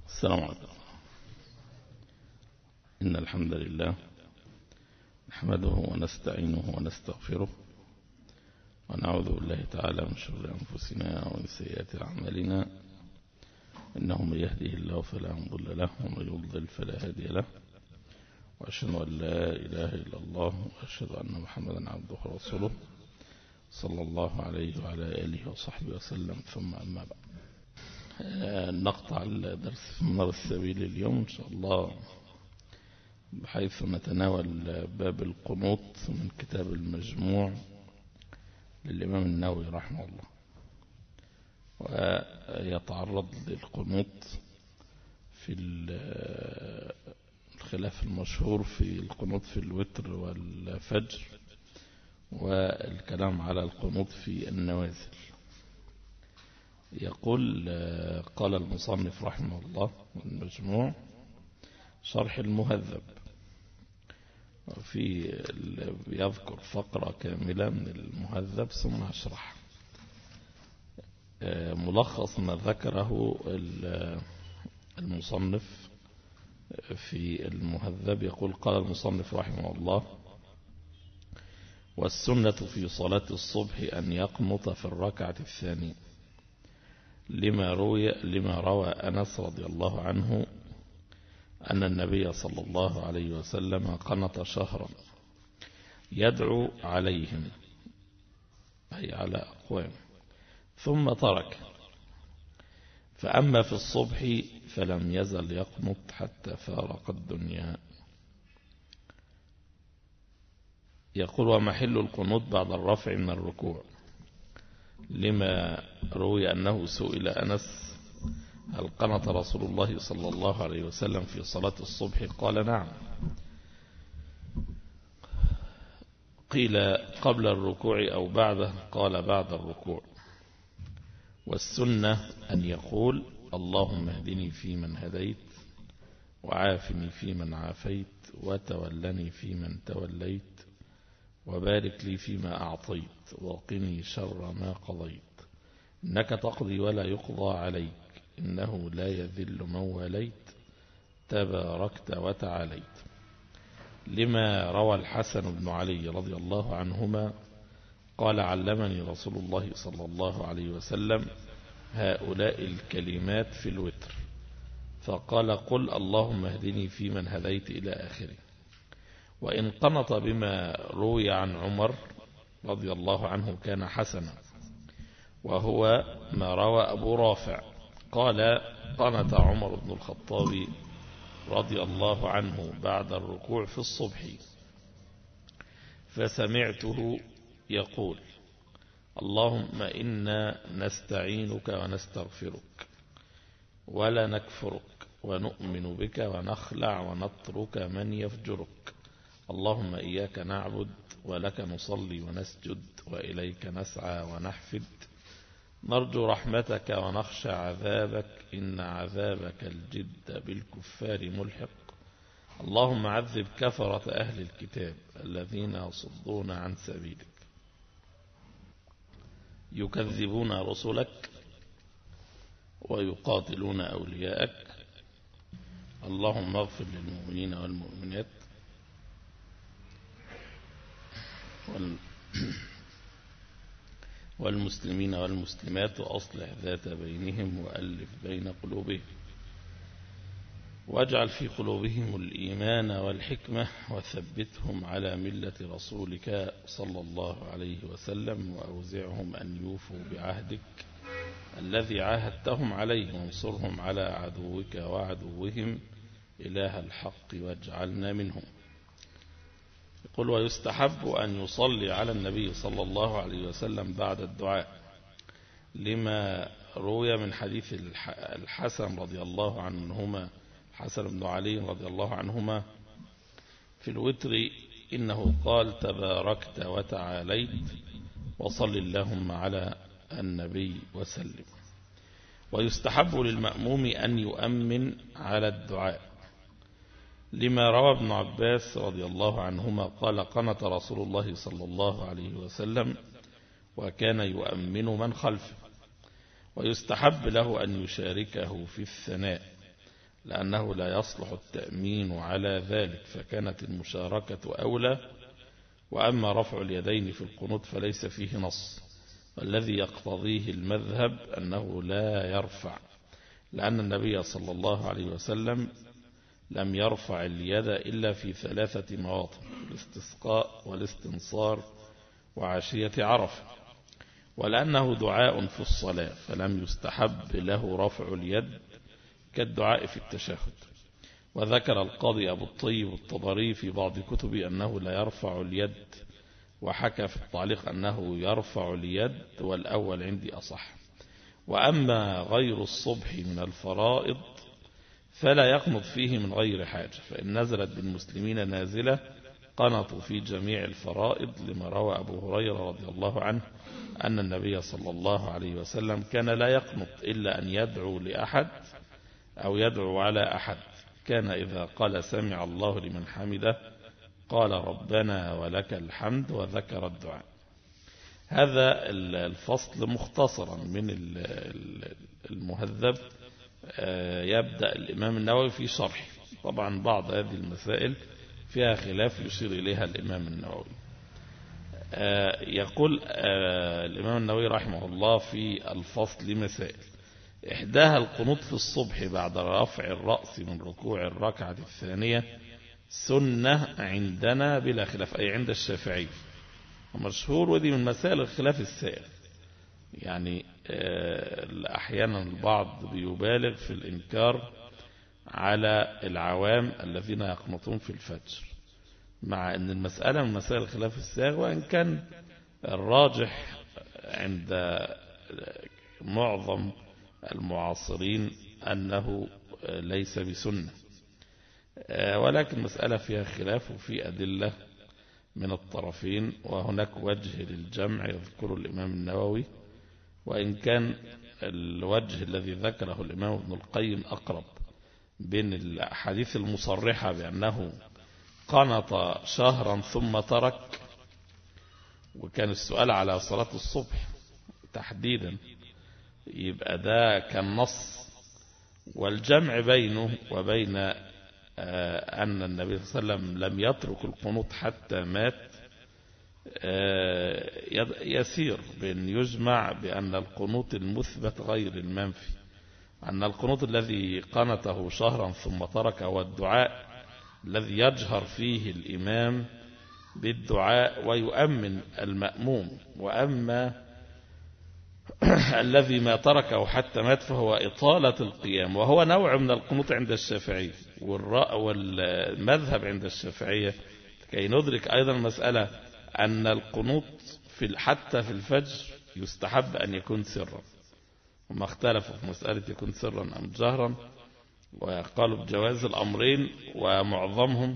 السلام عليكم. إن الحمد لله نحمده ونستعينه ونستغفره ونعوذ بالله تعالى من شرور أنفسنا ومن سيئات أعمالنا، إنه من يهده الله فلا مضل له ومن يضلل فلا هادي له، وأشهد أن لا إله إلا الله وأشهد أن محمدا عبده ورسوله صلى الله عليه وعلى آله وصحبه وسلم. ثم أما بعد، نقطع الدرس في منار السبيل اليوم إن شاء الله، بحيث نتناول باب القنوط من كتاب المجموع للإمام النووي رحمه الله، ويتعرض للقنوط في الخلاف المشهور في القنوط في الوتر والفجر، والكلام على القنوط في النوازل. يقول قال المصنف رحمه الله المجموع شرح المهذب، وفي يذكر فقرة كاملة من المهذب ثم أشرح ملخص ما ذكره المصنف في المهذب. يقول قال المصنف رحمه الله: والسنة في صلاة الصبح أن يقنط في الركعة الثانية، لما روى أنس رضي الله عنه أن النبي صلى الله عليه وسلم قنط شهرا يدعو عليهم، أي على أقوام، ثم ترك، فأما في الصبح فلم يزل يقنط حتى فارق الدنيا. يقول: ومحل القنوط بعد الرفع من الركوع، لما روي أنه سئل أنس: هل قنط رسول الله صلى الله عليه وسلم في صلاة الصبح؟ قال: نعم. قيل: قبل الركوع أو بعده؟ قال: بعد الركوع. والسنة أن يقول: اللهم اهدني فيمن هديت، وعافني فيمن عافيت، وتولني فيمن توليت، وبارك لي فيما أعطيت، وقني شر ما قضيت، إنك تقضي ولا يقضى عليك، إنه لا يذل من واليت، تباركت وتعاليت. لما روى الحسن بن علي رضي الله عنهما قال: علمني رسول الله صلى الله عليه وسلم هؤلاء الكلمات في الوتر، فقال: قل اللهم اهدني فيمن هديت إلى آخره. وإن قنط بما روي عن عمر رضي الله عنه كان حسنا، وهو ما روى أبو رافع قال: قنط عمر بن الخطاب رضي الله عنه بعد الركوع في الصبح، فسمعته يقول: اللهم إنا نستعينك ونستغفرك ولا نكفرك، ونؤمن بك ونخلع ونترك من يفجرك، اللهم إياك نعبد ولك نصلي ونسجد وإليك نسعى ونحفد، نرجو رحمتك ونخشى عذابك، إن عذابك الجد بالكفار ملحق، اللهم عذب كفرة أهل الكتاب الذين يصدون عن سبيلك، يكذبون رسلك ويقاتلون أولياءك، اللهم اغفر للمؤمنين والمؤمنات والمسلمين والمسلمات، وأصلح ذات بينهم وألف بين قلوبهم، واجعل في قلوبهم الإيمان والحكمة، وثبتهم على ملة رسولك صلى الله عليه وسلم، وأوزعهم أن يوفوا بعهدك الذي عاهدتهم عليه، وانصرهم على عدوك وعدوهم إله الحق، واجعلنا منهم. يقول: ويستحب أن يصلي على النبي صلى الله عليه وسلم بعد الدعاء، لما روي من حديث الحسن رضي الله عنهما، حسن بن علي رضي الله عنهما في الوتر، إنه قال: تباركت وتعاليت، وصل اللهم على النبي وسلم. ويستحب للمأموم أن يؤمن على الدعاء، لما روى ابن عباس رضي الله عنهما قال: قنط رسول الله صلى الله عليه وسلم وكان يؤمن من خلفه. ويستحب له أن يشاركه في الثناء، لأنه لا يصلح التأمين على ذلك، فكانت المشاركة أولى. وأما رفع اليدين في القنوت فليس فيه نص، والذي يقتضيه المذهب أنه لا يرفع، لأن النبي صلى الله عليه وسلم لم يرفع اليد إلا في 3 مواطن: الاستسقاء والاستنصار وعشية عرفة. ولأنه دعاء في الصلاة فلم يستحب له رفع اليد كالدعاء في التشهد. وذكر القاضي أبو الطيب الطبري في بعض كتبه أنه لا يرفع اليد، وحكى في التعليق أنه يرفع اليد، والأول عندي أصح. وأما غير الصبح من الفرائض فلا يقنط فيه من غير حاجة، فإن نزلت بالمسلمين نازلة قنطوا في جميع الفرائض، لما روى أبو هريرة رضي الله عنه أن النبي صلى الله عليه وسلم كان لا يقنط إلا أن يدعو لأحد أو يدعو على أحد. كان إذا قال سمع الله لمن حمده قال ربنا ولك الحمد، وذكر الدعاء. هذا الفصل مختصرا من المهذب. يبدأ الإمام النووي في شرح. طبعا بعض هذه المسائل فيها خلاف يشير إليها الإمام النووي. يقول الإمام النووي رحمه الله في الفصل مسائل: إحداها القنوت في الصبح بعد رفع الرأس من ركوع الركعة الثانية، سنة عندنا بلا خلاف، أي عند الشافعي مشهور، ودي من مسائل الخلاف السائر. يعني أحيانا البعض بيبالغ في الإنكار على العوام الذين يقنطون في الفجر، مع أن المسألة من مسائل الخلاف السائر، وإن كان الراجح عند معظم المعاصرين أنه ليس بسنة، ولكن مسألة فيها خلاف وفي أدلة من الطرفين، وهناك وجه للجمع يذكر الإمام النووي، وإن كان الوجه الذي ذكره الإمام ابن القيم أقرب بين الأحاديث المصرحة بأنه قنط شهرا ثم ترك، وكان السؤال على صلاة الصبح تحديدا، يبقى ده كان نص. والجمع بينه وبين أن النبي صلى الله عليه وسلم لم يترك القنوط حتى مات يسير، بأن يجمع بأن القنوط المثبت غير المنفي، أن القنوط الذي قنته شهرا ثم ترك هو الدعاء الذي يجهر فيه الإمام بالدعاء ويؤمن المأموم. وأما الذي ما تركه حتى مات فهو إطالة القيام، وهو نوع من القنوط عند الشافعي والمذهب عند الشافعية، كي ندرك أيضا مسألة أن القنوط حتى في الفجر يستحب أن يكون سرا. وما اختلفوا في مسألة يكون سرا أم جهرا، وقالوا بجواز الأمرين، ومعظمهم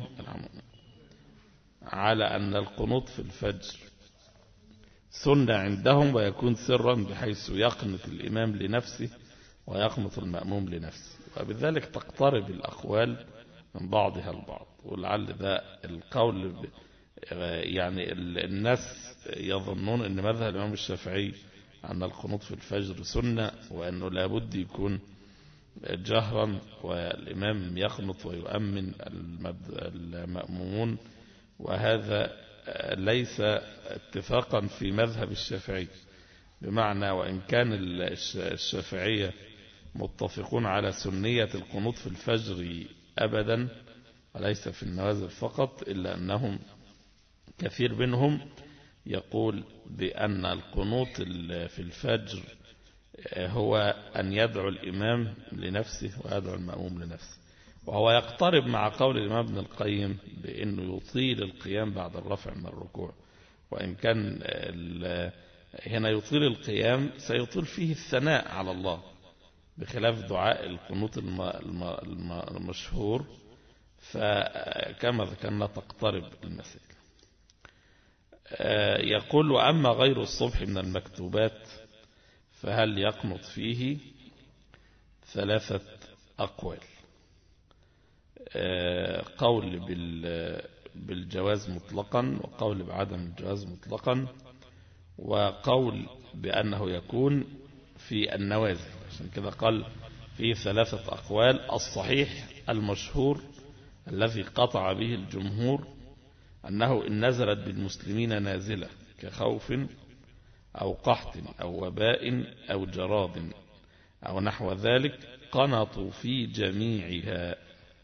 على أن القنوط في الفجر سنة عندهم ويكون سرا، بحيث يقنط الإمام لنفسه ويقنط المأموم لنفسه، وبذلك تقترب الأقوال من بعضها البعض. ولعل ده القول يعني الناس يظنون أن مذهب الإمام الشافعي أن القنوط في الفجر سنة، وأنه لابد يكون جهرا والإمام يقنط ويؤمن المأمومون، وهذا ليس اتفاقا في مذهب الشافعي، بمعنى وإن كان الشافعية متفقون على سنية القنوط في الفجر أبدا وليس في النوازل فقط، إلا أنهم كثير منهم يقول بأن القنوط في الفجر هو أن يدعو الإمام لنفسه ويدعو المأموم لنفسه، وهو يقترب مع قول الإمام ابن القيم بأنه يطيل القيام بعد الرفع من الركوع. وإن كان هنا يطيل القيام سيطيل فيه الثناء على الله، بخلاف دعاء القنوط المشهور، فكما ذكرنا تقترب المسائل. يقول: وأما غير الصبح من المكتوبات فهل يقنط فيه؟ 3 أقوال: قول بالجواز مطلقا، وقول بعدم الجواز مطلقا، وقول بأنه يكون في النوازل. عشان كده قال فيه 3 أقوال. الصحيح المشهور الذي قطع به الجمهور أنه إن نزلت بالمسلمين نازلة كخوف أو قحط أو وباء أو جراد أو نحو ذلك قنطوا في جميعها.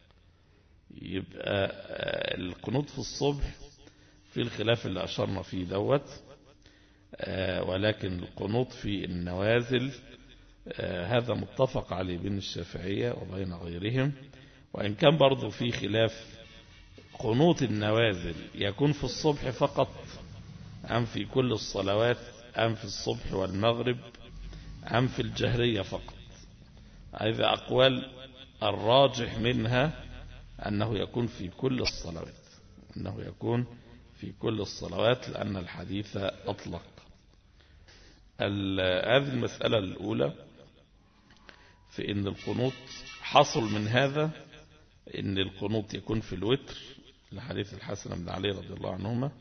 يبقى القنوط في الصبح في الخلاف اللي أشرنا فيه دوت، ولكن القنوط في النوازل هذا متفق عليه بين الشافعية وبين غيرهم، وإن كان برضو في خلاف قنوط النوازل يكون في الصبح فقط أم في كل الصلوات أم في الصبح والمغرب أم في الجهرية فقط. هذا أقوال الراجح منها أنه يكون في كل الصلوات، أنه يكون في كل الصلوات لأن الحديث أطلق. هذه المسألة الأولى في أن القنوط حصل من هذا أن القنوط يكون في الوتر لحديث الحسن بن علي رضي الله عنهما.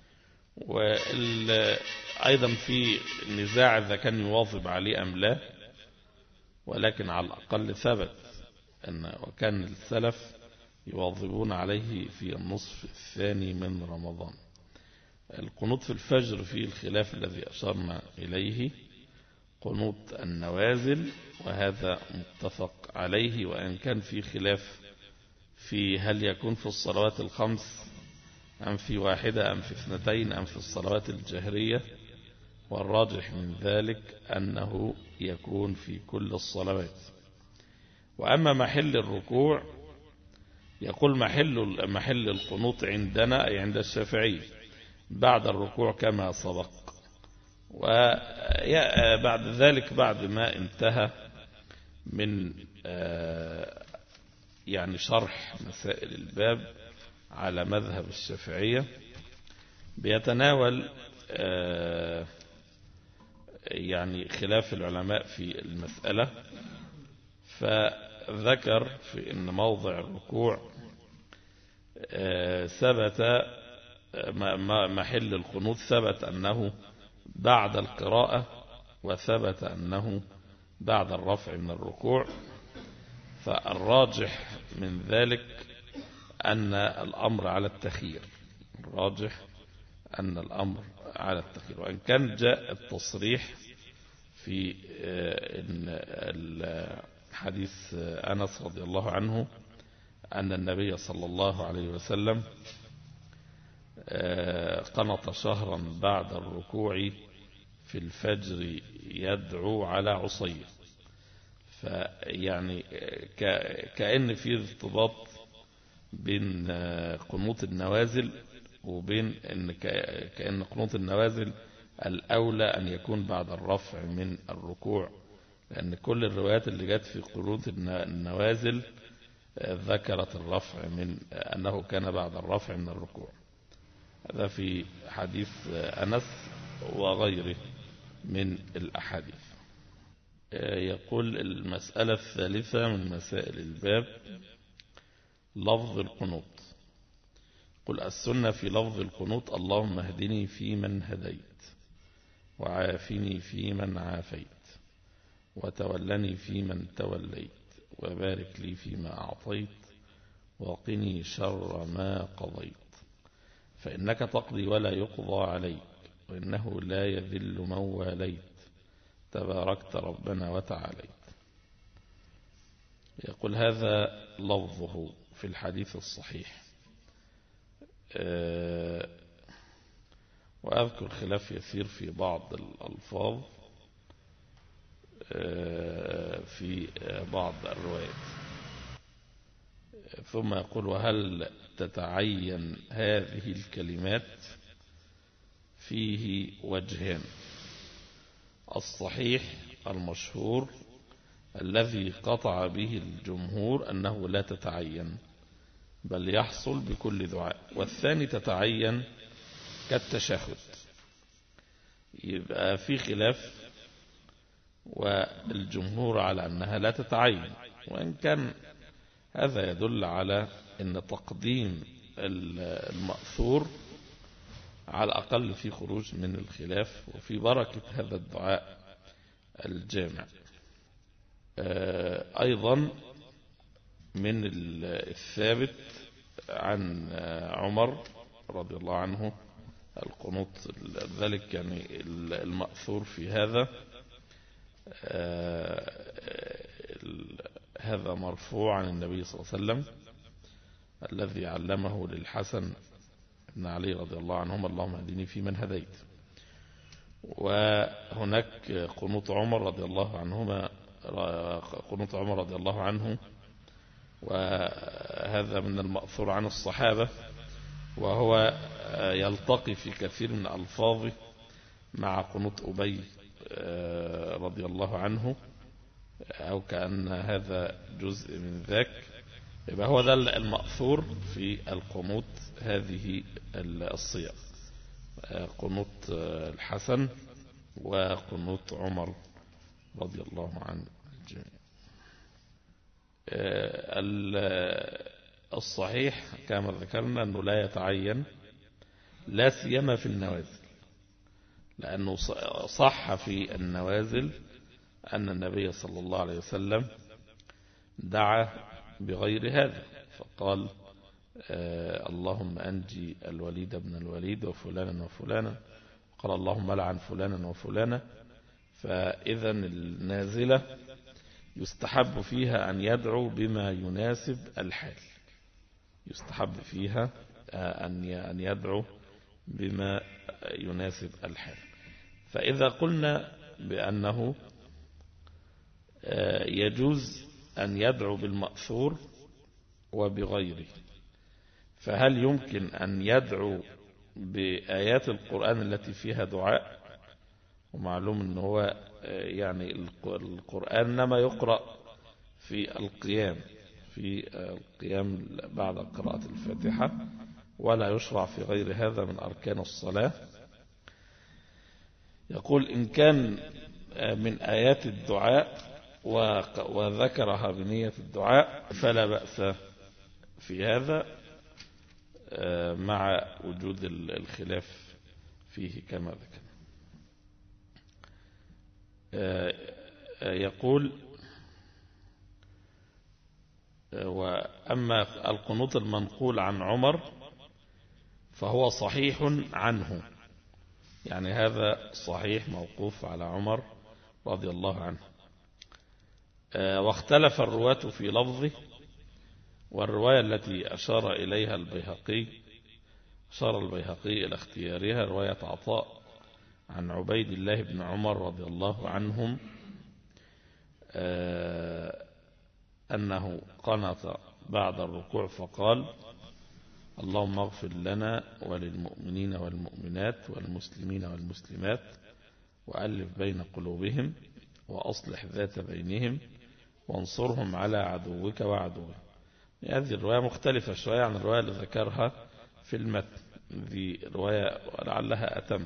وأيضا في نزاع إذا كان يواظب عليه أم لا، ولكن على الأقل ثبت أن وكان السلف يواظبون عليه في النصف الثاني من رمضان. القنوط في الفجر في الخلاف الذي أشرنا إليه قنوط النوازل، وهذا متفق عليه، وإن كان في خلاف في هل يكون في الصلوات الخمس أم في واحدة أم في 2 أم في الصلوات الجهرية، والراجح من ذلك أنه يكون في كل الصلوات. وأما محل الركوع يقول محل القنوط عندنا أي عند الشافعي بعد الركوع كما سبق، وبعد ذلك بعد ما انتهى من يعني شرح مسائل الباب على مذهب الشافعية بيتناول يعني خلاف العلماء في المسألة. فذكر في أن موضع الركوع ثبت محل القنوت ثبت أنه بعد القراءة، وثبت أنه بعد الرفع من الركوع. فالراجح من ذلك أن الأمر على التخيير، الراجح أن الأمر على التخيير، وإن كان جاء التصريح في حديث أنس رضي الله عنه أن النبي صلى الله عليه وسلم قنط شهرا بعد الركوع في الفجر يدعو على عصيه. فيعني كأن في ارتباط بين قنوط النوازل وبين كأن قنوط النوازل الأولى أن يكون بعد الرفع من الركوع، لأن كل الروايات اللي جت في قنوط النوازل ذكرت الرفع من أنه كان بعد الرفع من الركوع. هذا في حديث أنس وغيره من الأحاديث. يقول المسألة الثالثة من مسائل الباب لفظ القنوط. قل السنة في لفظ القنوط اللهم اهدني فيمن هديت، وعافني فيمن عافيت، وتولني فيمن توليت، وبارك لي فيما أعطيت، وقني شر ما قضيت، فإنك تقضي ولا يقضى عليك، وإنه لا يذل من واليت، تباركت ربنا وتعاليت. يقول هذا لفظه في الحديث الصحيح. وأذكر خلاف يسير في بعض الألفاظ في بعض الروايات. ثم يقول وهل تتعين هذه الكلمات؟ فيه وجهان. الصحيح المشهور الذي قطع به الجمهور أنه لا تتعين بل يحصل بكل دعاء، والثاني تتعين كالتشهد. يبقى في خلاف، والجمهور على أنها لا تتعين، وإن كان هذا يدل على أن تقديم المأثور على الأقل في خروج من الخلاف وفي بركة هذا الدعاء الجامع. أيضا من الثابت عن عمر رضي الله عنه القنوط، ذلك يعني المأثور في هذا، هذا مرفوع عن النبي صلى الله عليه وسلم الذي علمه للحسن بن علي رضي الله عنهما: اللهم اهدني فيمن هديت. وهناك قنوط عمر رضي الله عنهما، قنوط عمر رضي الله عنه، وهذا من المأثور عن الصحابة، وهو يلتقي في كثير من ألفاظه مع قنوط أبي رضي الله عنه، أو كأن هذا جزء من ذاك. يبقى هو ده المأثور في القنوط هذه الصيغ: قنوط الحسن وقنوط عمر رضي الله عن الجميع. الصحيح كما ذكرنا أنه لا يتعين، لا سيما في النوازل، لأنه صح في النوازل أن النبي صلى الله عليه وسلم دعا بغير هذا، فقال: اللهم أنجي الوليد بن الوليد وفلانا وفلانا، قال: اللهم لعن فلانا وفلانا. فإذا النازلة يستحب فيها أن يدعو بما يناسب الحال، يستحب فيها أن يدعو بما يناسب الحال. فإذا قلنا بأنه يجوز أن يدعو بالمأثور وبغيره، فهل يمكن أن يدعو بآيات القرآن التي فيها دعاء؟ ومعلوم أنه هو يعني القرآن إنما يقرأ في القيام بعد قراءة الفاتحة، ولا يشرع في غير هذا من أركان الصلاة. يقول: إن كان من آيات الدعاء وذكرها بنية الدعاء فلا بأس في هذا، مع وجود الخلاف فيه كما ذكر. يقول: وأما القنوط المنقول عن عمر فهو صحيح عنه، يعني هذا صحيح موقوف على عمر رضي الله عنه. واختلف الرواة في لفظه، والرواية التي أشار إليها البيهقي، أشار البيهقي إلى اختيارها رواية عطاء عن عبيد الله بن عمر رضي الله عنهم أنه قنط بعد الركوع فقال: اللهم اغفر لنا وللمؤمنين والمؤمنات والمسلمين والمسلمات وألف بين قلوبهم وأصلح ذات بينهم وانصرهم على عدوك وعدوه. هذه الرواية مختلفة شوية عن الرواية اللي ذكرها في المتن، ذي رواية لعلها أتم.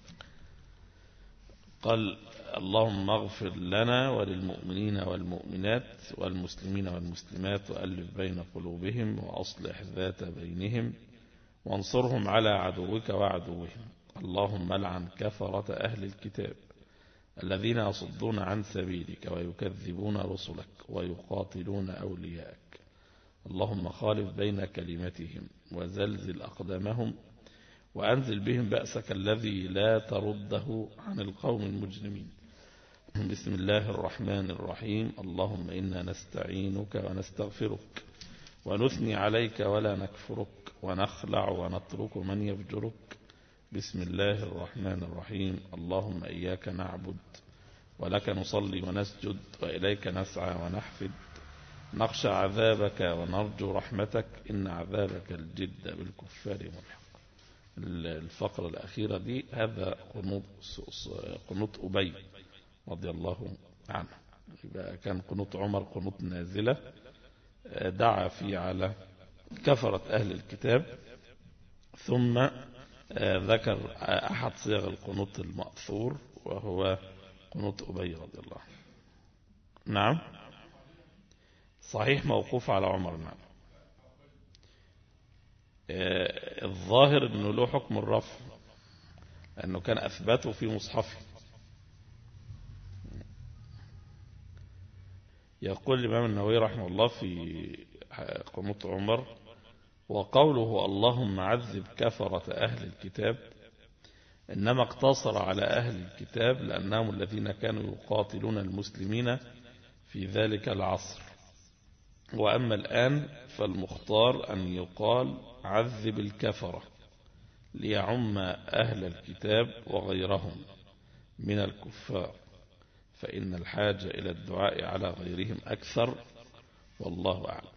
قال: اللهم اغفر لنا وللمؤمنين والمؤمنات والمسلمين والمسلمات وألف بين قلوبهم وأصلح ذات بينهم وانصرهم على عدوك وعدوهم. اللهم لعن كفرة أهل الكتاب الذين يصدون عن سبيلك ويكذبون رسلك ويقاتلون أولياءك. اللهم خالف بين كلمتهم وزلزل أقدامهم وأنزل بهم بأسك الذي لا ترده عن القوم المجرمين. بسم الله الرحمن الرحيم. اللهم إنا نستعينك ونستغفرك ونثني عليك ولا نكفرك ونخلع ونترك من يفجرك. بسم الله الرحمن الرحيم. اللهم إياك نعبد ولك نصلي ونسجد وإليك نسعى ونحفد، نخشى عذابك ونرجو رحمتك، إن عذابك الجد بالكفار ملحق. الفقرة الأخيرة دي هذا قنوط أبي رضي الله عنه. يبقى كان قنوط عمر قنوط نازلة دعا فيه على كفرة أهل الكتاب، ثم ذكر أحد صيغ القنوط المأثور وهو قنوط أبي رضي الله عنه. نعم صحيح موقوف على عمر. نعم الظاهر أنه له حكم الرفع لأنه كان أثبته في مصحفه. يقول الإمام النووي رحمه الله في قنوت عمر: وقوله اللهم عذب كفرة أهل الكتاب إنما اقتصر على أهل الكتاب لأنهم الذين كانوا يقاتلون المسلمين في ذلك العصر، وأما الآن فالمختار أن يقال عذب الكفرة ليعم أهل الكتاب وغيرهم من الكفار، فإن الحاجة إلى الدعاء على غيرهم أكثر، والله أعلم.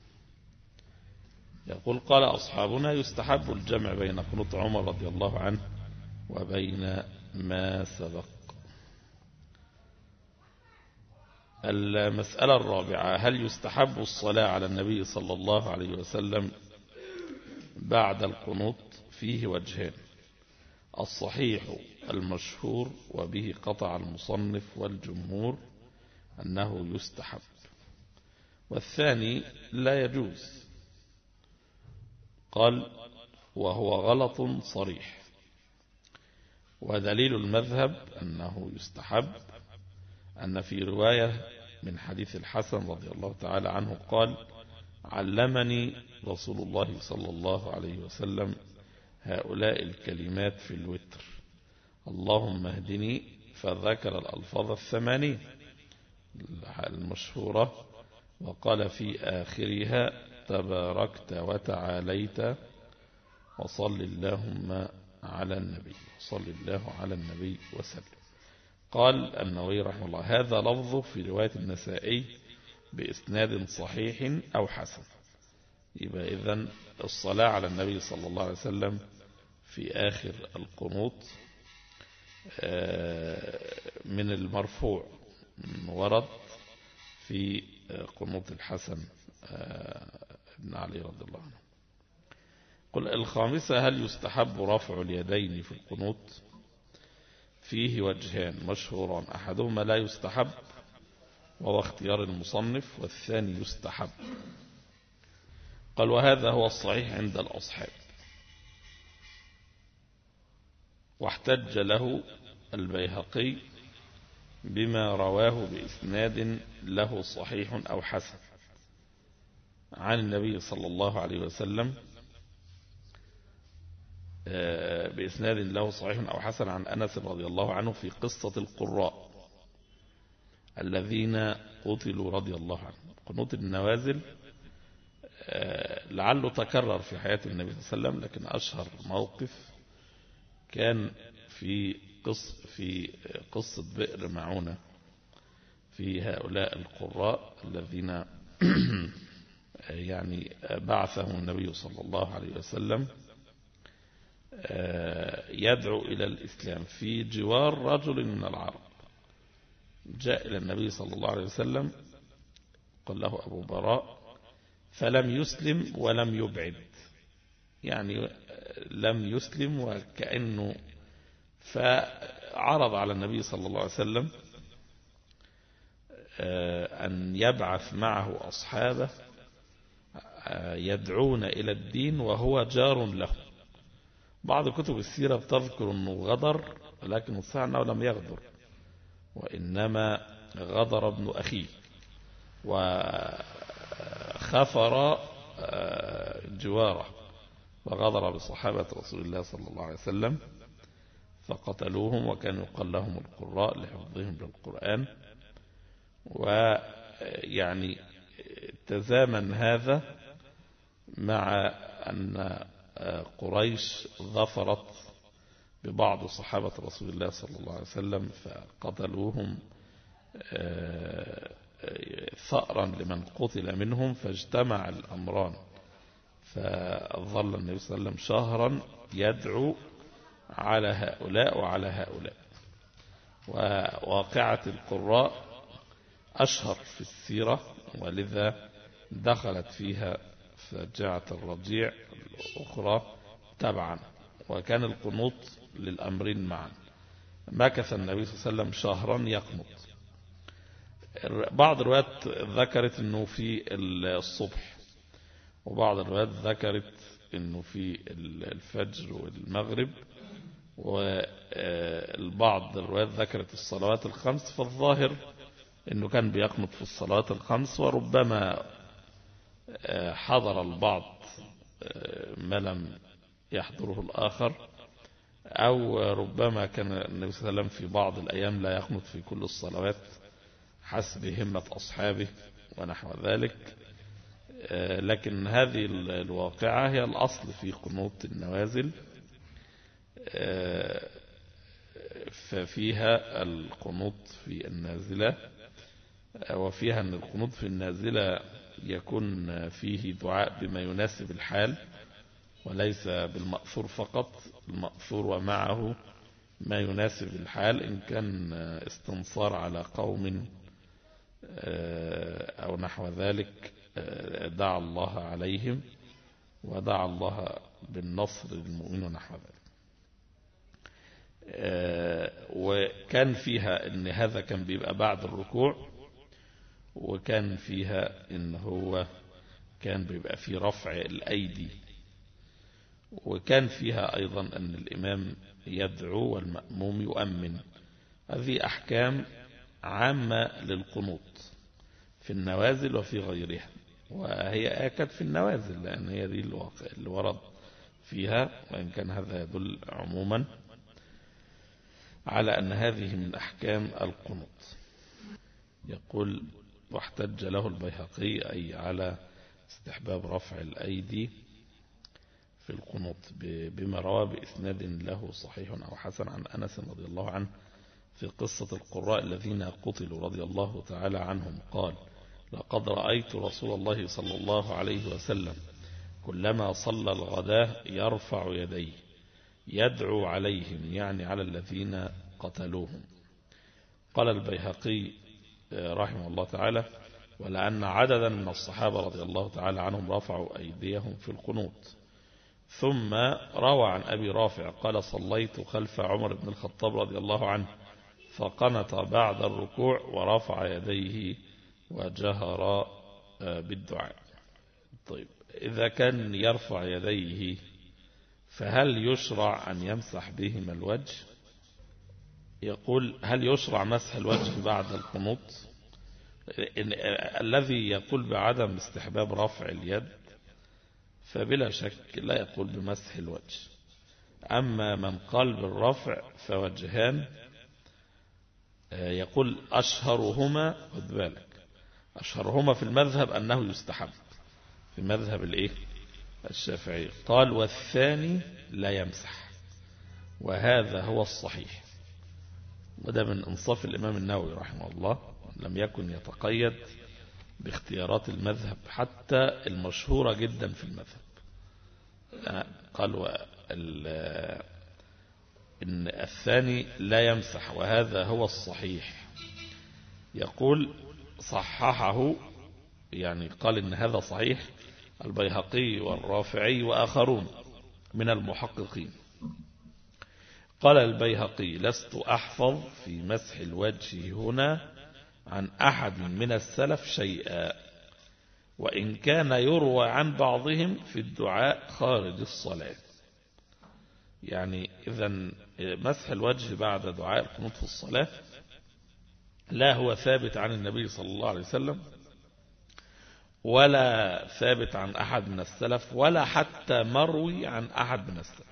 يقول: قال أصحابنا: يستحب الجمع بين قنوت عمر رضي الله عنه وبين ما سبق. المسألة الرابعة: هل يستحب الصلاة على النبي صلى الله عليه وسلم بعد القنوت؟ فيه وجهان: الصحيح المشهور وبه قطع المصنف والجمهور أنه يستحب، والثاني لا يجوز. قال: وهو غلط صريح، ودليل المذهب أنه يستحب أن في رواية من حديث الحسن رضي الله تعالى عنه قال: علمني رسول الله صلى الله عليه وسلم هؤلاء الكلمات في الوتر: اللهم اهدني، فذكر الألفاظ 8 المشهورة، وقال في آخرها: تباركت وتعاليت وصل اللهم على النبي، صل الله على النبي وسلم. قال النووي رحمه الله: هذا لفظه في رواية النسائي بإسناد صحيح أو حسن. يبقى إذن الصلاة على النبي صلى الله عليه وسلم في آخر القنوت من المرفوع ورد في قنوت الحسن بن علي رضي الله عنه. قل الخامسة: هل يستحب رفع اليدين في القنوت؟ فيه وجهان مشهوران: أحدهما لا يستحب وهو اختيار المصنف، والثاني يستحب. قال: وهذا هو الصحيح عند الأصحاب، واحتج له البيهقي بما رواه بإسناد له صحيح أو حسن عن النبي صلى الله عليه وسلم، بإسناد له صحيح أو حسن عن أنس رضي الله عنه في قصة القراء الذين قتلوا رضي الله عنهم. قنوت النوازل لعله تكرر في حياة النبي صلى الله عليه وسلم، لكن أشهر موقف كان في قصة بئر معونة في هؤلاء القراء الذين يعني بعثهم النبي صلى الله عليه وسلم يدعو إلى الإسلام في جوار رجل من العرب. جاء إلى النبي صلى الله عليه وسلم، قال له أبو براء، فلم يسلم ولم يبعد، يعني لم يسلم وكأنه، فعرض على النبي صلى الله عليه وسلم أن يبعث معه أصحابه يدعون إلى الدين وهو جار له. بعض كتب السيرة بتذكر أنه غدر، ولكن الصحيح أنه لم يغدر، وإنما غدر ابن أخيه وخفر جواره، وغدر بصحابة رسول الله صلى الله عليه وسلم فقتلوهم، وكانوا يقال لهم القراء لحفظهم للقرآن. ويعني تزامن هذا مع أن قريش ظفرت ببعض صحابة رسول الله صلى الله عليه وسلم فقتلوهم ثأرا لمن قتل منهم، فاجتمع الأمران، فظل النبي صلى الله عليه وسلم شهرا يدعو على هؤلاء وعلى هؤلاء. وواقعة القراء أشهر في السيرة، ولذا دخلت فيها فجاعة الرجيع الأخرى تبعا، وكان القنوط للأمرين معا. مكث النبي صلى الله عليه وسلم شهرا يقنط. بعض الروايات ذكرت أنه في الصبح، وبعض الروايات ذكرت أنه في الفجر والمغرب، والبعض الروايات ذكرت الصلوات الخمس. فالظاهر أنه كان بيقنط في الصلاة الخمس، وربما حضر البعض ما لم يحضره الآخر، أو ربما كان النبي صلى الله عليه وسلم في بعض الأيام لا يقنط في كل الصلوات حسب همة أصحابه ونحو ذلك. لكن هذه الواقعة هي الأصل في قنوت النوازل، ففيها القنوت في النازلة، وفيها أن القنوت في النازلة يكون فيه دعاء بما يناسب الحال وليس بالمأثور فقط، المأثور ومعه ما يناسب الحال. إن كان استنصار على قوم أو نحو ذلك دعا الله عليهم ودعا الله بالنصر للمؤمنين ونحو ذلك. وكان فيها ان هذا كان بيبقى بعد الركوع، وكان فيها ان هو كان بيبقى في رفع الأيدي، وكان فيها أيضا أن الإمام يدعو والمأموم يؤمن. هذه أحكام عامة للقنوط في النوازل وفي غيرها، وهي آكد في النوازل لأن هي دي الواقع اللي ورد فيها، وإن كان هذا يدل عموما على أن هذه من أحكام القنوط. يقول: واحتج له البيهقي أي على استحباب رفع الأيدي في القنوط بما روى بإسناد له صحيح أو حسن عن أنس رضي الله عنه في قصة القراء الذين قتلوا رضي الله تعالى عنهم قال: لقد رأيت رسول الله صلى الله عليه وسلم كلما صلى الغداة يرفع يديه يدعو عليهم، يعني على الذين قتلوهم. قال البيهقي رحمه الله تعالى: ولأن عددا من الصحابة رضي الله تعالى عنهم رفعوا أيديهم في القنوط. ثم روى عن أبي رافع قال: صليت خلف عمر بن الخطاب رضي الله عنه فقنط بعد الركوع ورفع يديه وجهر بالدعاء. طيب، إذا كان يرفع يديه فهل يشرع أن يمسح بهما الوجه؟ يقول: هل يشرع مسح الوجه بعد القنوط؟ الذي يقول بعدم استحباب رفع اليد فبلا شك لا يقول بمسح الوجه. أما من قال بالرفع فوجهان، يقول أشهرهما، خد بالك، أشهرهما في المذهب أنه يستحب في مذهب الشافعي. قال: والثاني لا يمسح، وهذا هو الصحيح. وده من انصاف الإمام النووي رحمه الله، لم يكن يتقيد باختيارات المذهب حتى المشهورة جدا في المذهب. قال إن الثاني لا يمسح وهذا هو الصحيح. يقول صححه، يعني قال إن هذا صحيح، البيهقي والرافعي وآخرون من المحققين. قال البيهقي: لست أحفظ في مسح الوجه هنا عن أحد من السلف شيئا، وإن كان يروى عن بعضهم في الدعاء خارج الصلاة. يعني إذن مسح الوجه بعد دعاء القنوت في الصلاة لا هو ثابت عن النبي صلى الله عليه وسلم، ولا ثابت عن أحد من السلف، ولا حتى مروي عن أحد من السلف.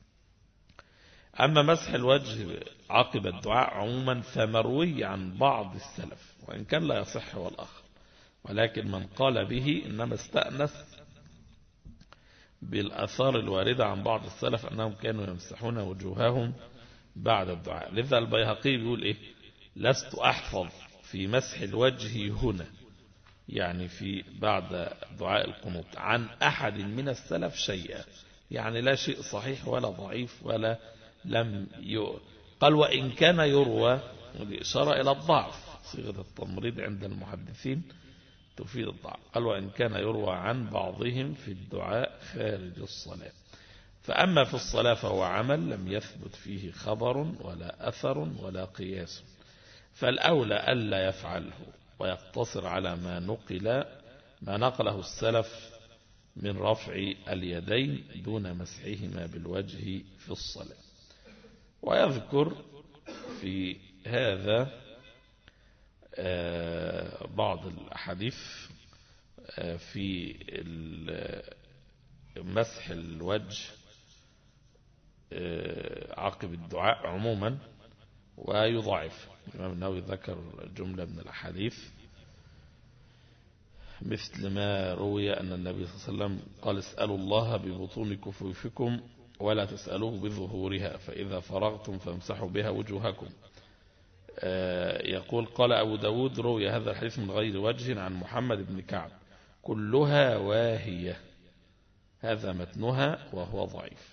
أما مسح الوجه عقب الدعاء عموما فمروي عن بعض السلف، وإن كان لا يصح هو الآخر، ولكن من قال به إنما استأنس بالآثار الواردة عن بعض السلف أنهم كانوا يمسحون وجوههم بعد الدعاء. لذا البيهقي بيقول إيه: لست أحفظ في مسح الوجه هنا، يعني في بعد دعاء القنوت، عن أحد من السلف شيئا، يعني لا شيء صحيح ولا ضعيف ولا لم قال: وإن كان يروى، والإشارة إلى الضعف، صيغة التمريض عند المحدثين تفيد الضعف. قال: وإن كان يروى عن بعضهم في الدعاء خارج الصلاة. فأما في الصلاة فهو عمل لم يثبت فيه خبر ولا أثر ولا قياس، فالأولى ألا يفعله ويقتصر على ما نقله السلف من رفع اليدين دون مسحهما بالوجه في الصلاة. ويذكر في هذا بعض الأحاديث في مسح الوجه عقب الدعاء عموما ويضاعف. الإمام النووي ذكر جملة من الأحاديث مثل ما روي أن النبي صلى الله عليه وسلم قال اسألوا الله ببطون كفوفكم ولا تسألوه بظهورها فإذا فرغتم فامسحوا بها وجوهكم. يقول قال أبو داود روي هذا الحديث من غير وجه عن محمد بن كعب كلها واهية، هذا متنها وهو ضعيف.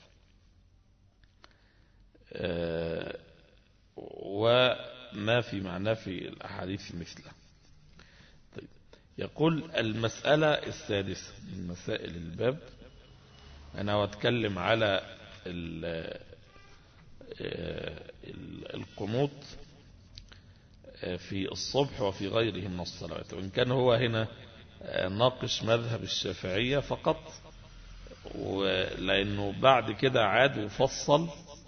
وما في معناه في الأحاديث مثله. طيب. يقول المسألة السادسة من مسائل الباب، أنا أتكلم على القنوط في الصبح وفي غيره من الصلوات، وإن كان هو هنا ناقش مذهب الشافعية فقط، لأنه بعد كده عاد وفصل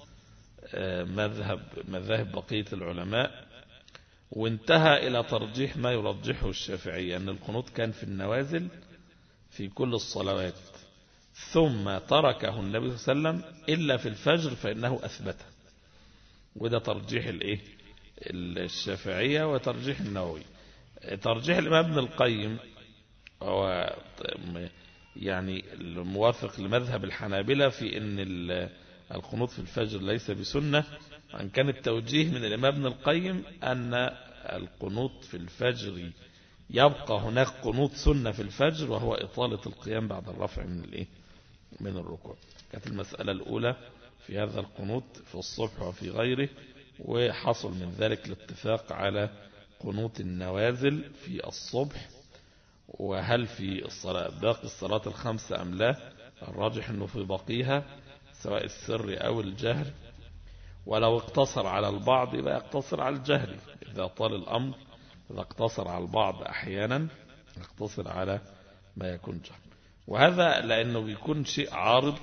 مذاهب بقية العلماء، وانتهى إلى ترجيح ما يرجحه الشافعية أن القنوت كان في النوازل في كل الصلوات، ثم تركه النبي صلى الله عليه وسلم إلا في الفجر فإنه أثبته. وده ترجيح الشافعية وترجيح النووي. ترجيح الإمام ابن القيم هو يعني الموافق لمذهب الحنابلة في أن القنوت في الفجر ليس بسنة، وأن كان التوجيه من الإمام ابن القيم أن القنوت في الفجر يبقى هناك قنوت سنة في الفجر وهو إطالة القيام بعد الرفع من الركوع. كانت المسألة الأولى في هذا القنوت في الصبح وفي غيره، وحصل من ذلك الاتفاق على قنوت النوازل في الصبح، وهل في باقي الصلاة الخمسة أم لا. الراجح أنه في بقيها سواء السر أو الجهر، ولو اقتصر على البعض يبقى يقتصر على الجهر إذا طال الأمر، إذا اقتصر على البعض أحيانا يقتصر على ما يكون جهر. وهذا لأنه بيكون شيء عارض،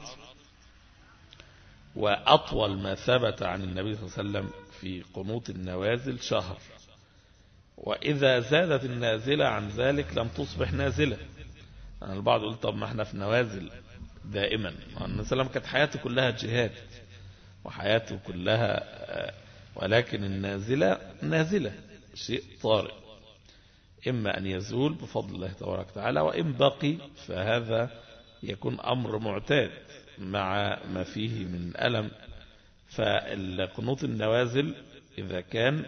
وأطول ما ثبت عن النبي صلى الله عليه وسلم في قنوت النوازل شهر، وإذا زادت النازلة عن ذلك لم تصبح نازلة. يعني البعض يقول طب ما احنا في نوازل دائما، النبي صلى الله عليه وسلم كانت حياته كلها جهاد وحياته كلها، ولكن النازلة نازلة شيء طارئ، إما أن يزول بفضل الله تبارك وتعالى، وإن بقي فهذا يكون أمر معتاد مع ما فيه من ألم. فالقنوت النوازل إذا كان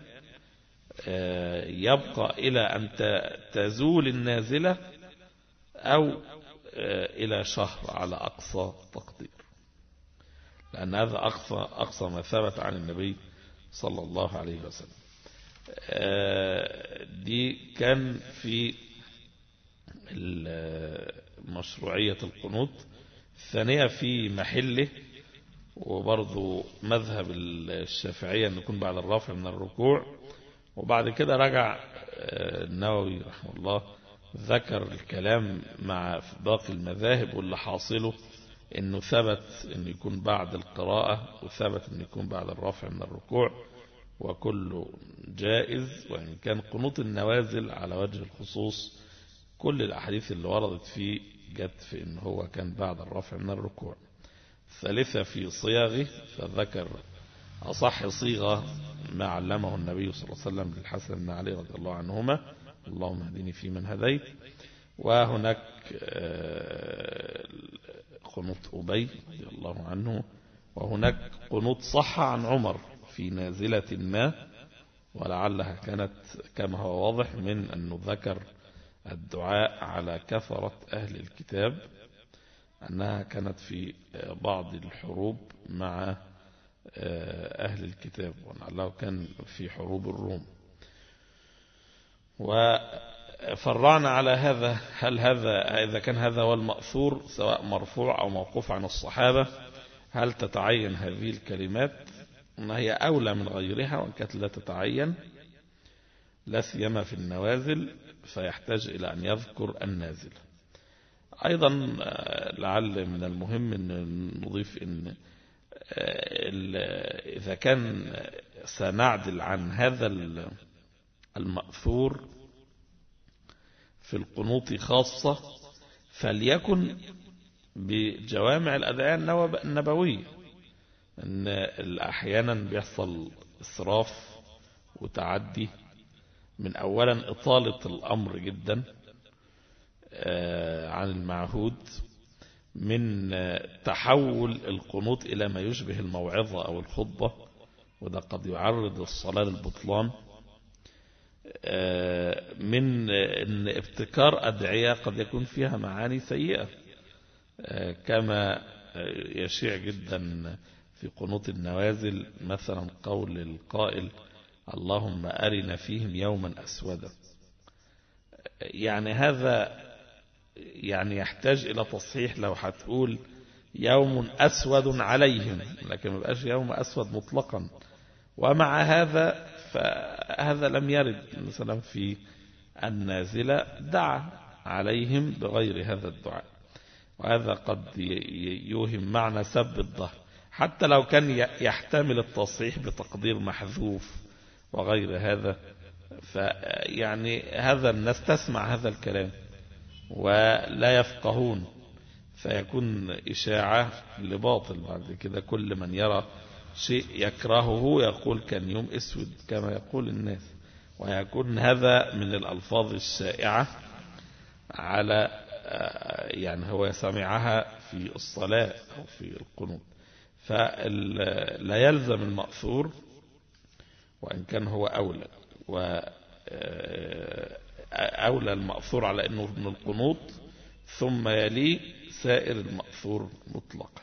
يبقى إلى أن تزول النازلة أو إلى شهر على أقصى تقدير، لأن هذا أقصى ما ثبت عن النبي صلى الله عليه وسلم. دي كان في مشروعية القنوت. الثانية في محله، وبرضو مذهب الشافعية أن يكون بعد الرفع من الركوع. وبعد كده رجع النووي رحمه الله ذكر الكلام مع باقي المذاهب، واللي حاصله انه ثبت انه يكون بعد القراءة، وثبت انه يكون بعد الرفع من الركوع، وكله جائز. وإن كان قنوت النوازل على وجه الخصوص كل الأحاديث اللي وردت فيه جت في انه هو كان بعد الرفع من الركوع. الثالثة في صياغه، فذكر أصح صيغة ما علمه النبي صلى الله عليه وسلم للحسن بن علي رضي الله عنهما: اللهم اهدني فيمن هديت. وهناك قنوت أبي رضي الله عنه، وهناك قنوت صح عن عمر في نازلة ما، ولعلها كانت كما هو واضح من أنه ذكر الدعاء على كثرة أهل الكتاب، أنها كانت في بعض الحروب مع أهل الكتاب، ولعله كان في حروب الروم. وفرعنا على هذا، هل هذا إذا كان هذا هو المأثور سواء مرفوع أو موقوف عن الصحابة، هل تتعين هذه الكلمات؟ ما هي أولى من غيرها، وإن كانت لا تتعين لا سيما في النوازل، فيحتاج إلى أن يذكر النازل. أيضا لعل من المهم أن نضيف أن إذا كان سنعدل عن هذا المأثور في القنوط خاصة فليكن بجوامع الأدعية النبوية، أن أحيانا بيحصل إسراف وتعدي، من أولا إطالة الأمر جدا عن المعهود، من تحول القنوط إلى ما يشبه الموعظة أو الخطبة، وده قد يعرض الصلاة للبطلان، من أن ابتكار أدعية قد يكون فيها معاني سيئة، كما يشيع جدا في قنوط النوازل مثلا قول القائل اللهم أرنا فيهم يوما أسودا. يعني هذا يعني يحتاج إلى تصحيح، لو هتقول يوم أسود عليهم، لكن ما بقاش يوم أسود مطلقا. ومع هذا فهذا لم يرد مثلا في النازلة دعا عليهم بغير هذا الدعاء، وهذا قد يوهم معنى سب الظهر، حتى لو كان يحتمل التصحيح بتقدير محذوف وغير هذا. فيعني هذا الناس تسمع هذا الكلام ولا يفقهون، فيكون إشاعة لباطل. بعد كده كل من يرى شيء يكرهه يقول كان يوم أسود كما يقول الناس، ويكون هذا من الألفاظ الشائعة على يعني هو سمعها في الصلاة أو في القنوت. فلا يلزم المأثور وإن كان هو أولى، وأولى المأثور على أنه من القنوت، ثم يلي سائر المأثور مطلقا.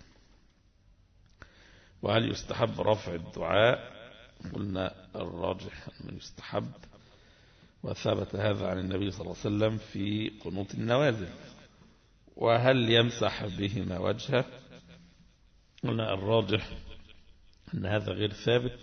وهل يستحب رفع الدعاء؟ قلنا الراجح أنه يستحب، وثبت هذا عن النبي صلى الله عليه وسلم في قنوت النوازل. وهل يمسح بهما وجهه؟ قلنا الراجح أن هذا غير ثابت،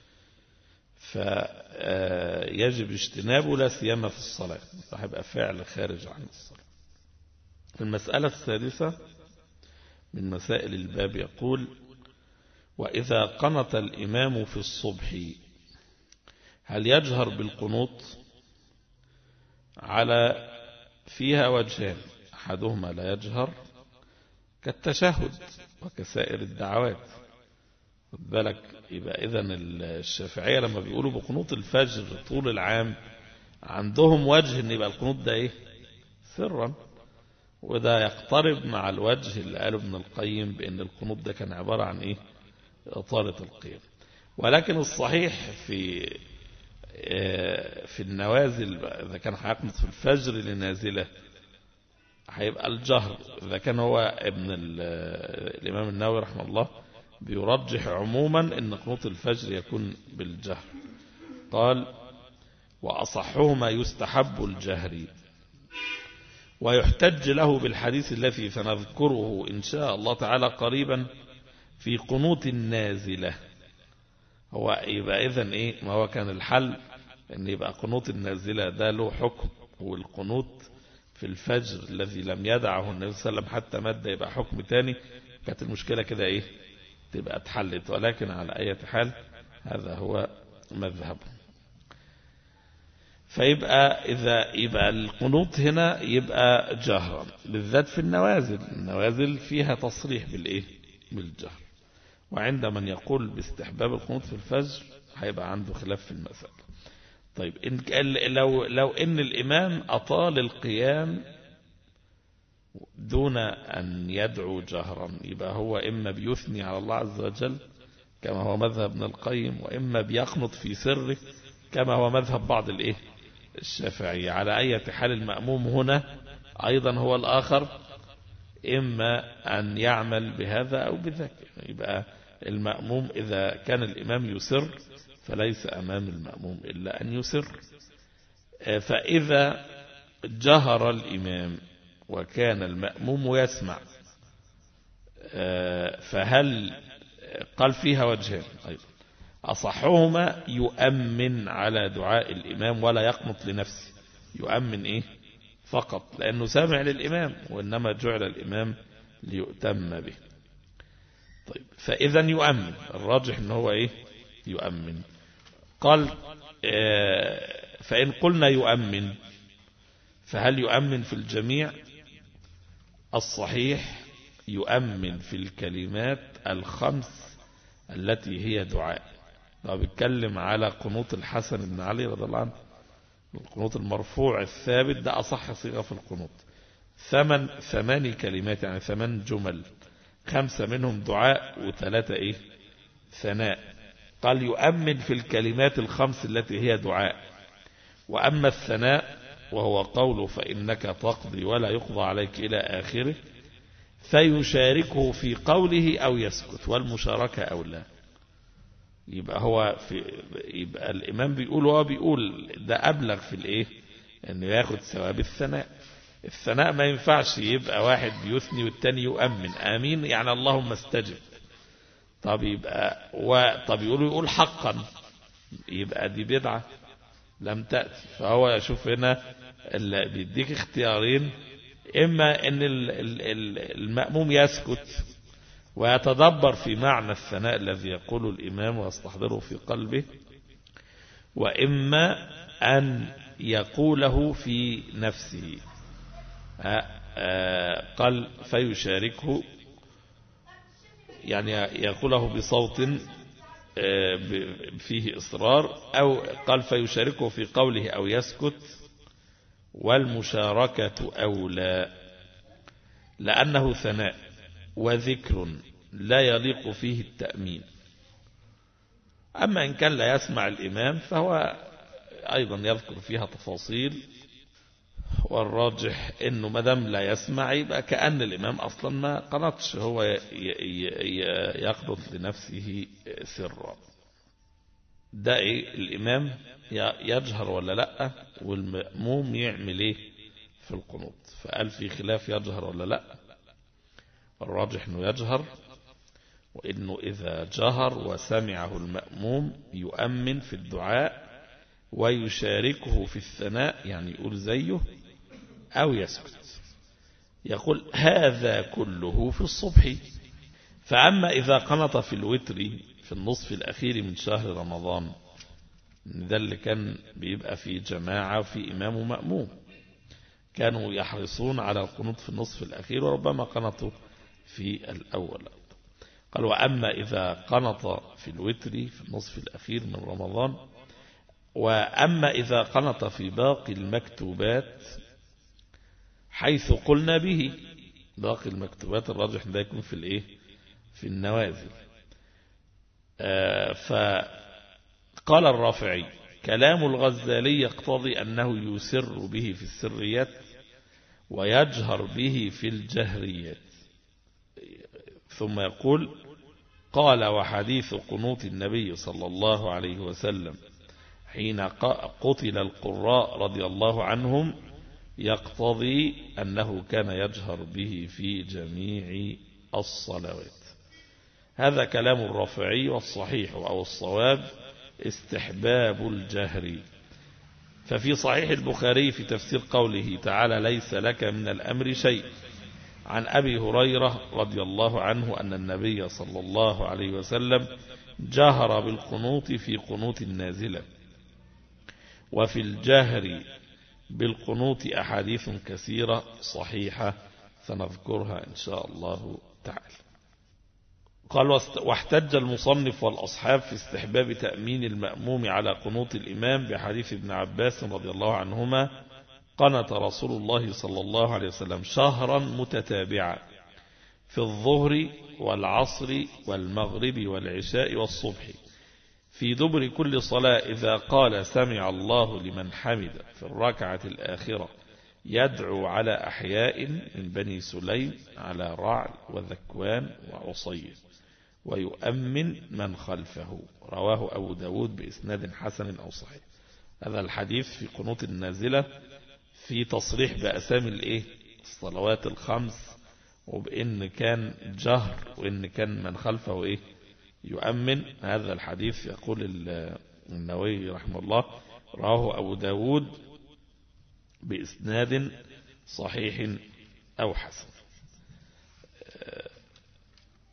فيجب اجتنابه لا سيما في الصلاة، فهيبقى فعل خارج عن الصلاة. المسألة السادسة من مسائل الباب يقول وإذا قنت الإمام في الصبح هل يجهر بالقنوت؟ على فيها وجهان، أحدهما لا يجهر كالتشهد وكسائر الدعوات. خد بالك، يبقى إذن الشافعية لما بيقولوا بقنوت الفجر طول العام عندهم وجه ان يبقى القنوت ده ايه؟ سرا. وده يقترب مع الوجه اللي قاله ابن القيم بأن القنوت ده كان عبارة عن ايه؟ إطالة القيام. ولكن الصحيح في النوازل إذا كان هيقنط في الفجر لنازلة هيبقى الجهر. إذا كان هو ابن الإمام النووي رحمه الله بيرجح عموما أن قنوت الفجر يكون بالجهر. قال وأصحهما يستحب الجهر، ويحتج له بالحديث الذي سنذكره إن شاء الله تعالى قريبا في قنوت النازلة. هو يبقى إذن إيه؟ ما هو كان الحل أن يبقى قنوت النازلة ده له حكم، والقنوت في الفجر الذي لم يدعه النبي صلى الله عليه وسلم حتى مد يبقى حكم تاني. كانت المشكلة كده إيه؟ تبقى اتحلت. ولكن على أي حال هذا هو مذهبه. فيبقى إذا يبقى القنوت هنا يبقى جهرا، بالذات في النوازل. النوازل فيها تصريح بالإيه؟ بالجهر. وعند من يقول باستحباب القنوت في الفجر هيبقى عنده خلاف في المسألة. طيب لو إن الإمام أطال القيام دون أن يدعو جهرا، يبقى هو إما بيثني على الله عز وجل كما هو مذهب ابن القيم، وإما بيقنط في سره كما هو مذهب بعض الإيه؟ الشافعية. على أي حال المأموم هنا أيضا هو الآخر، إما أن يعمل بهذا أو بذاك. يبقى المأموم إذا كان الإمام يسر فليس أمام المأموم إلا أن يسر. فإذا جهر الإمام وكان المأموم يسمع فهل قال فيها وجهين أيضا. أصحهما يؤمن على دعاء الإمام ولا يقنط لنفسه، يؤمن إيه؟ فقط لأنه سامع للإمام، وإنما جعل الإمام ليؤتم به. طيب فإذا يؤمن، الراجح إنه هو إيه؟ يؤمن. قال فإن قلنا يؤمن فهل يؤمن في الجميع؟ الصحيح يؤمن في الكلمات الخمس التي هي دعاء. لو بيتكلم على قنوت الحسن بن علي رضي الله عنه، القنوت المرفوع الثابت ده أصح صيغة في القنوت، 8 كلمات يعني 8 جمل، 5 منهم دعاء و3 ثناء. قال يؤمن في الكلمات الخمس التي هي دعاء. وأما الثناء وهو قوله فإنك تقضي ولا يقضى عليك إلى آخره، فيشاركه في قوله أو يسكت، والمشاركة أو لا. يبقى الإمام بيقول ده أبلغ في أنه ياخد ثواب الثناء. الثناء ما ينفعش يبقى واحد بيثني والتاني يؤمن آمين يعني اللهم استجب. طب يقول حقا، يبقى دي بدعة لم تأتي. فهو يشوف هنا اللي بيديك اختيارين، إما أن المأموم يسكت ويتدبر في معنى الثناء الذي يقوله الإمام ويستحضره في قلبه، وإما أن يقوله في نفسه. قال فيشاركه يعني يقوله بصوت فيه إصرار، أو قال فيشاركه في قوله أو يسكت، والمشاركة أولى لأنه ثناء وذكر لا يليق فيه التأمين. أما إن كان لا يسمع الإمام فهو أيضا يذكر فيها تفاصيل، والراجح إنه مدام لا يسمع يبقى كأن الإمام أصلا ما قنطش، هو يقنط لنفسه سرا. ده الإمام يجهر ولا لأ، والمأموم يعمل في القنوط. فقال في خلاف يجهر ولا لأ، الراجح إنه يجهر، وإنه إذا جهر وسمعه المأموم يؤمن في الدعاء ويشاركه في الثناء يعني يقول زيه أو يسكت. يقول هذا كله في الصبح. فأما إذا قنط في الوتر في النصف الأخير من شهر رمضان، ده اللي كان بيبقى في جماعة وفي إمام ومأموم، كانوا يحرصون على القنوط في النصف الأخير وربما قنطوا في الأول. قال وأما إذا قنط في الوتر في النصف الأخير من رمضان، وأما إذا قنط في باقي المكتوبات حيث قلنا به، باقي المكتوبات الراجح ده يكون في النوازل. فقال الرافعي كلام الغزالي يقتضي أنه يسر به في السريات ويجهر به في الجهريات. ثم يقول قال وحديث قنوت النبي صلى الله عليه وسلم حين قتل القراء رضي الله عنهم يقتضي أنه كان يجهر به في جميع الصلوات. هذا كلام الرافعي، والصحيح أو الصواب استحباب الجهر. ففي صحيح البخاري في تفسير قوله تعالى ليس لك من الأمر شيء عن أبي هريرة رضي الله عنه أن النبي صلى الله عليه وسلم جهر بالقنوط في قنوت النازلة. وفي الجهر بالقنوت أحاديث كثيرة صحيحة سنذكرها إن شاء الله تعالى. قال واحتج المصنف والأصحاب في استحباب تأمين المأموم على قنوت الإمام بحديث ابن عباس رضي الله عنهما قنت رسول الله صلى الله عليه وسلم شهرا متتابعا في الظهر والعصر والمغرب والعشاء والصبح في دبر كل صلاة إذا قال سمع الله لمن حمد في الركعة الآخرة يدعو على أحياء من بني سليم على رعل وذكوان وعصير ويؤمن من خلفه. رواه أبو داود بإسناد حسن أو صحيح. هذا الحديث في قنوت النازلة في تصريح بأسامي الصلوات الخمس، وبإن كان جهر وإن كان من خلفه يؤمن. هذا الحديث يقول النووي رحمه الله رواه أبو داود بإسناد صحيح أو حسن.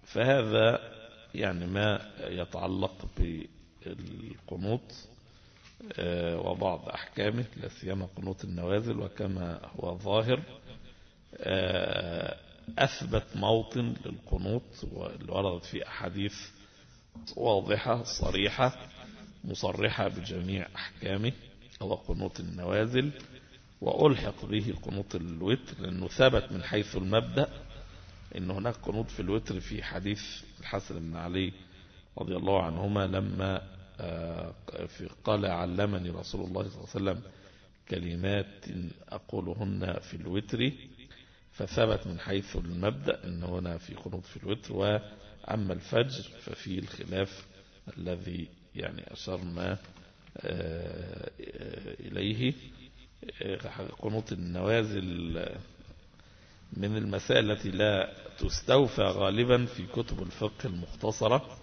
فهذا يعني ما يتعلق بالقنوت. وبعض أحكامه، لا سيما قنوت النوازل. وكما هو ظاهر أثبت موطن للقنوت واللي وردت فيه أحاديث واضحة صريحة مصرحة بجميع أحكامه هو قنوت النوازل، وألحق به قنوت الوتر لأنه ثبت من حيث المبدأ إن هناك قنوت في الوتر في حديث الحسن بن علي رضي الله عنهما لما قال علمني رسول الله صلى الله عليه وسلم كلمات أقولهن في الوتر، فثبت من حيث المبدأ أن هنا في قنوت في الوتر. وأما الفجر ففي الخلاف الذي يعني أشرنا إليه. قنوت النوازل من المسائل التي لا تستوفى غالبا في كتب الفقه المختصرة،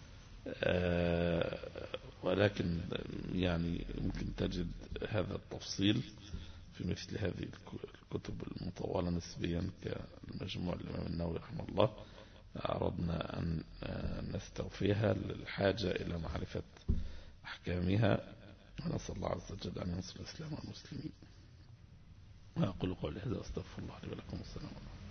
ولكن يعني ممكن تجد هذا التفصيل في مثل هذه الكتب المطولة نسبيا كالمجموع الإمام النووي رحمه الله. أردنا أن نستوفيها للحاجة إلى معرفة أحكامها، ونسأل الله عز وجل أن ينصر الإسلام والمسلمين. وأقول قولي هذا، أستغفر الله لي ولكم، والسلام عليكم.